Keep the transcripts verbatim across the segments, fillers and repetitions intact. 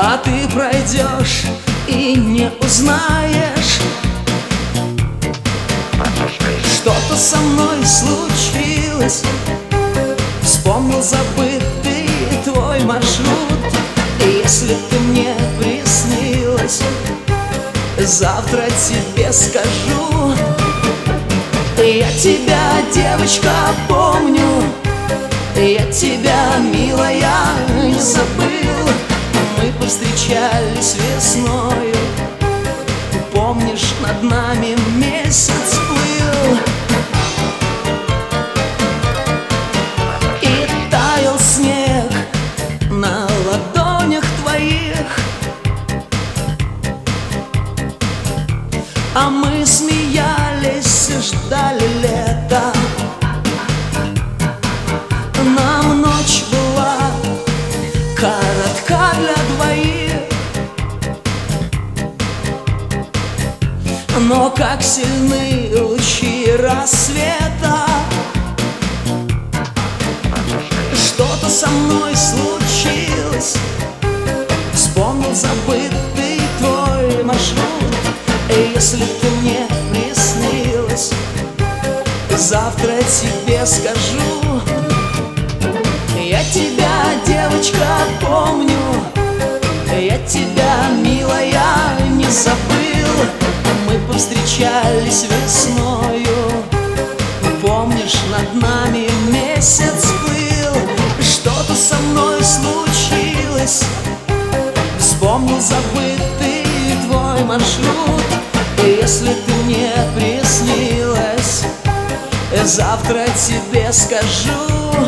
А ты пройдешь и не узнаешь. Что-то со мной случилось, вспомнил забытый твой маршрут. И если ты мне приснилась, завтра тебе скажу. Я тебя, девочка, помню, я тебя, милая, не забыл. Мы повстречались весною, помнишь, над нами месяц плыл. И таял снег на ладонях твоих, а мы смеялись и ждали лета. Нам ночь была коротка для двоих, но как сильны лучи рассвета. Что-то со мной случилось, вспомнил забытый твой маршрут. И если ты мне приснилась, завтра тебе скажу. Я тебя, девочка, помню, я тебя, милая, не забыл. Мы повстречались весною, помнишь, над нами месяц плыл. Что-то со мной случилось, вспомнил забытый твой маршрут. И если ты мне приснилась, завтра тебе скажу.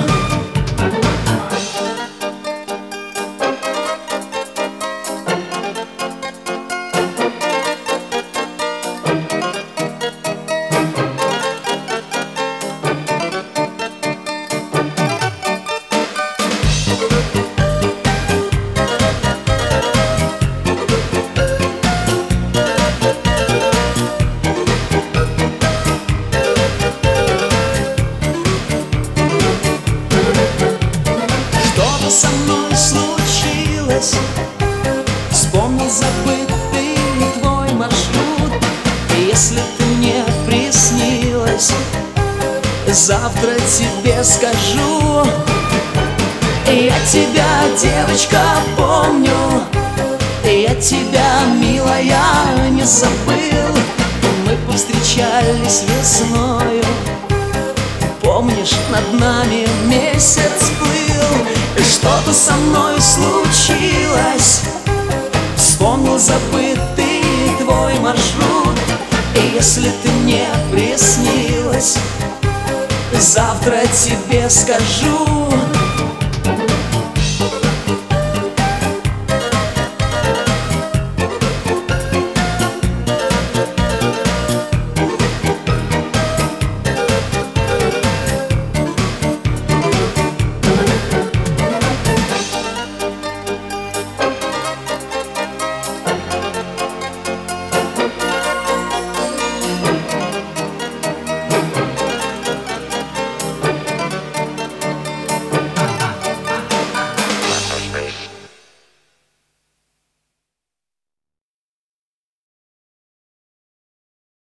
Со мной случилось, вспомнил забытый твой маршрут. И если ты мне приснилась, завтра тебе скажу. Я тебя, девочка, помню, я тебя, милая, не забыл. Мы повстречались весною, помнишь, над нами месяц плыл. Что-то со мной случилось, вспомнил забытый твой маршрут. И если ты мне приснилась, завтра тебе скажу.